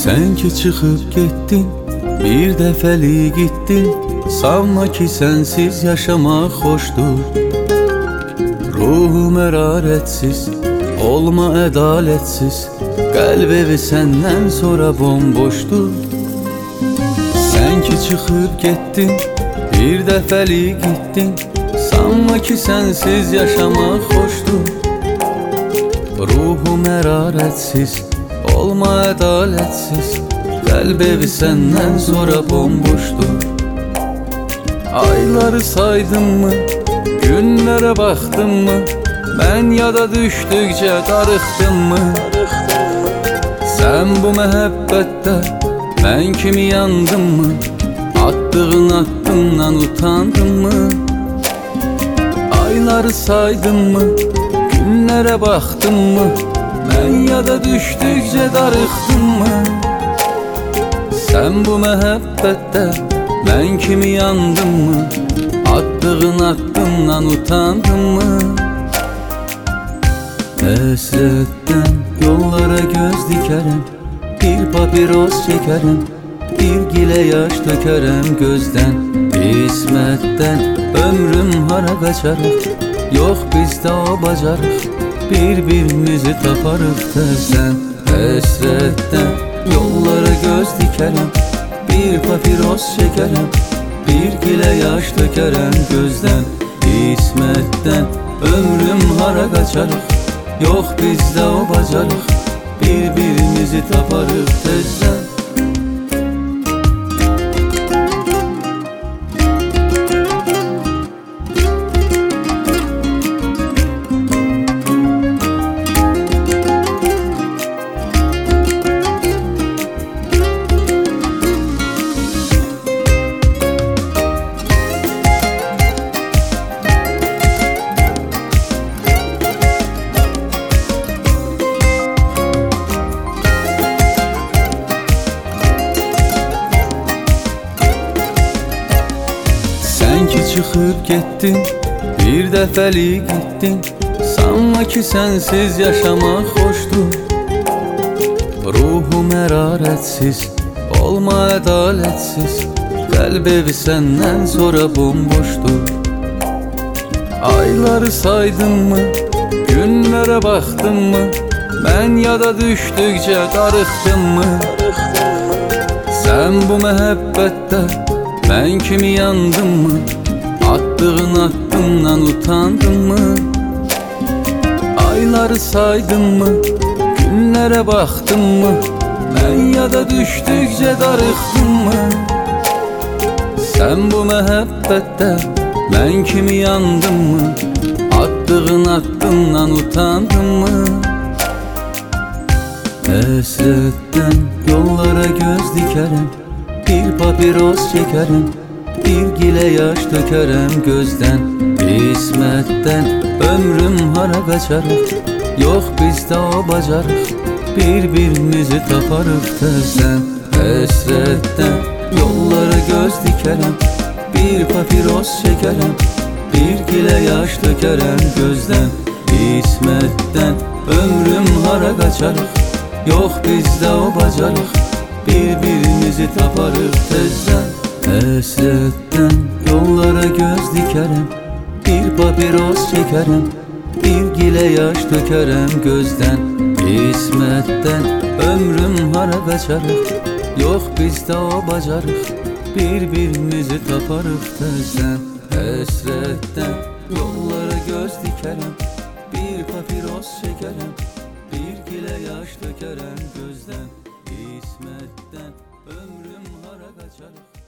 Sen ki çıkıp gittin, bir defeli gittin. Sanma ki sensiz yaşamak hoştur. Ruhum eraretsiz, olma edaletsiz. Kalbevi senden sonra bomboştur. Sen ki çıkıp gittin, bir defeli gittin. Sanma ki sensiz yaşamak hoştur. Ruhum eraretsiz, olma edaletsiz. Kalbevi senden sonra bomboştur. Ayları saydım mı, günlere baktım mı? Ben ya da düştükçe darıktım mı? Sen bu mehabbette, ben kimi yandım mı? Attığın aklından utandın mı? Ayları saydım mı, günlere baktım mı? Ben ya da düştükçe darıktım mı? Sen bu mehabbette, ben kimi yandım mı? Attığın aklından utandın mı? Hasretten yollara göz dikerim, bir papiros çekerim, bir gile yaş dökerim gözden. İsmetten ömrüm hara kaçarık, yok bizde o bacarık, birbirimizi taparık tezden. Hasretten yollara göz dikerim, bir papiros çekerim, bir gile yaş dökerim gözden. İsmetten ömrüm hara kaçarık, yok bizde o bacarık, birbirimizi taparık tezden. Sen ki çıkıp gittin, bir defeli gittin. Sanma ki sensiz yaşamak hoştur. Ruhum eraretsiz, olma edaletsiz. Kalbevi senden sonra bomboştur. Ayları saydın mı, günlere baktın mı? Ben ya da düştükçe darıktım mı? Sen bu mehabbette, ben kimi yandım mı? Attığın aklından utandın mı? Ayları saydın mı, günlere baktın mı? Ben ya da düştükçe darıktın mı? Sen bu mehabbette, ben kimi yandım mı? Attığın aklından utandın mı? Hasretten yollara göz dikerim, bir papiros çekerim, bir gile yaş dökerim gözden. İsmetten ömrüm hara kaçarık, yok bizde o bacarık, birbirimizi taparık tezden. Hasretten yollara göz dikerim, bir papiros çekerim, bir gile yaş dökerim gözden. İsmetten ömrüm hara kaçarık, yok bizde o bacarık, birbirimizi taparık tezden. Hasretten yollara göz dikerim, bir papiros çekerim, bir gile yaş dökerim gözden. İsmetten ömrüm hara kaçarık, yok bizde o bacarık, birbirimizi taparık tezden. Hasretten yollara göz dikerim, bir papiros çekerim, bir gile yaş dökerim gözden. İsmetten ömrüm hara kaçarık.